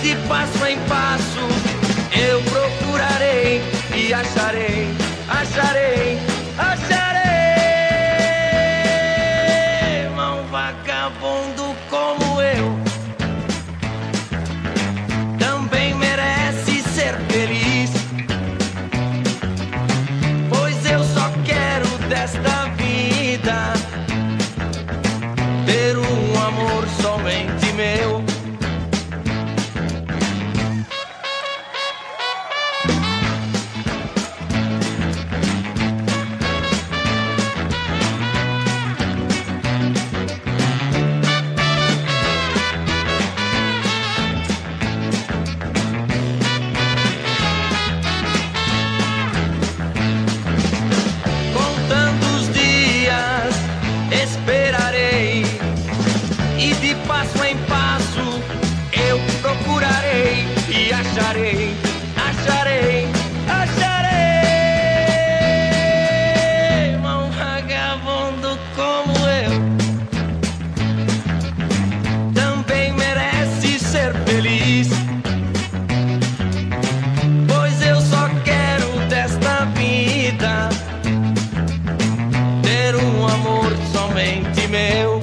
de passo em passo eu procurarei e acharei, acharei, acharei. Um vagabundo como eu também merece ser feliz, pois eu só quero desta vida ter um amor somente meu. Contando os dias, esperarei, e de passo em passo eu procurarei e acharei, acharei, acharei. Um vagabundo como eu também merece ser feliz, pois eu só quero desta vida ter um amor somente meu,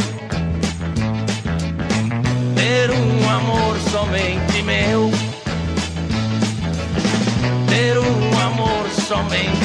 ter um amor somente meu, ter um amor somente